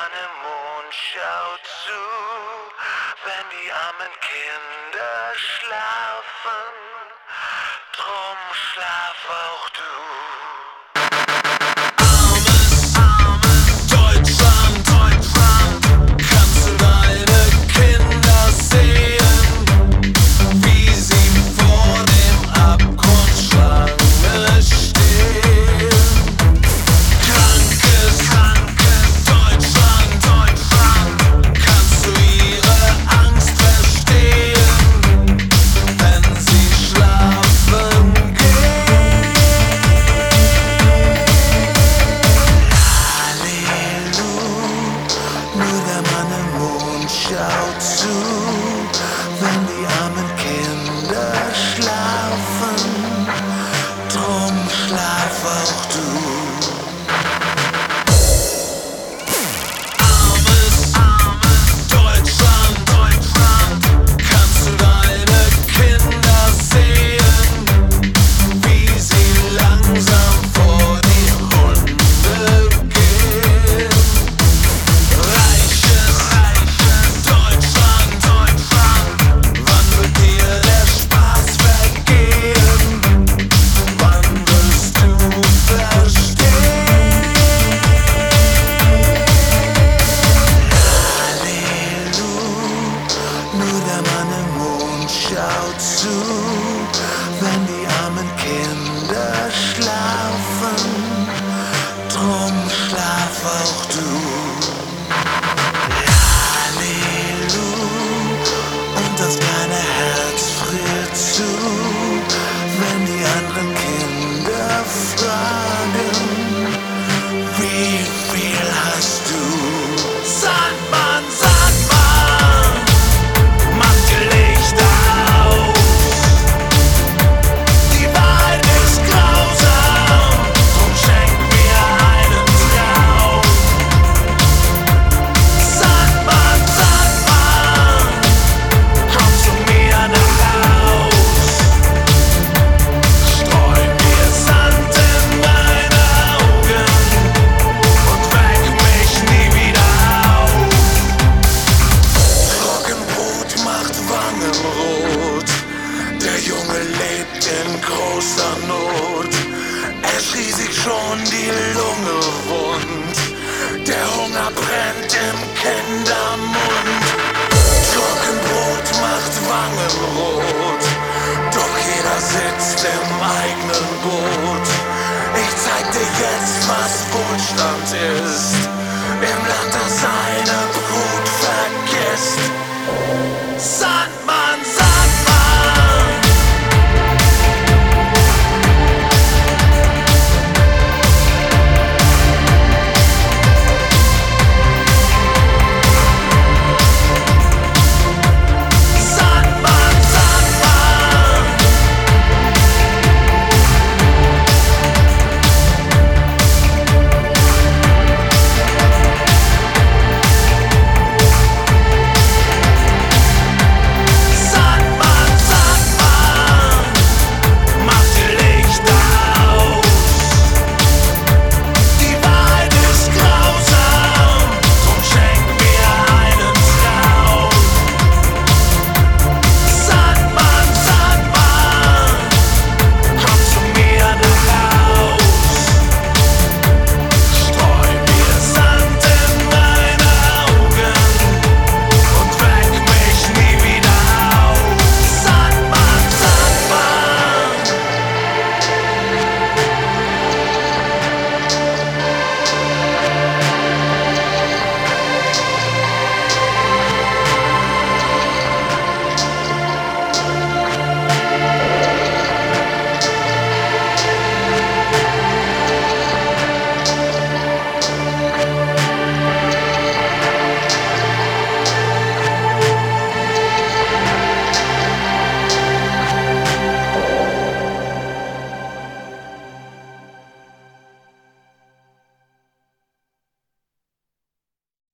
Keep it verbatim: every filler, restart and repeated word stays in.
Mann im Mond schaut zu, wenn die armen Kinder schlafen. Drum schlaf auch du. Schaut zu, wenn die armen Kinder schlafen, drum schlaf auch du. Armes, armes Deutschland, Deutschland, kannst du deine Kinder sehen, wie sie langsam vor die Hunde gehen? Reiches, reiches Deutschland, Deutschland, wann wird dir der Spaß vergehen? Wann wirst du verstehen? Halleluja, nur der Mann im Mond schaut zu, wenn die armen Kinder schlafen, drum schlaf auch du. Und das kleine Herz friert zu, wenn die anderen Kinder fragen, wie viel hast du? Sandmann, Sandmann, mach die Lichter aus. Die Wahrheit ist grausam, drum schenk mir einen Traum. Sandmann, Sandmann, komm zu mir nach Haus. Streu mir Sand in meine Augen und weck mich nie wieder auf. Trockenbrot macht Wangen rot, der Junge lebt in großer Not. Er schrie sich schon die Lunge wund, der Hunger brennt im Kindermund. Trockenbrot macht Wangen rot, doch jeder sitzt im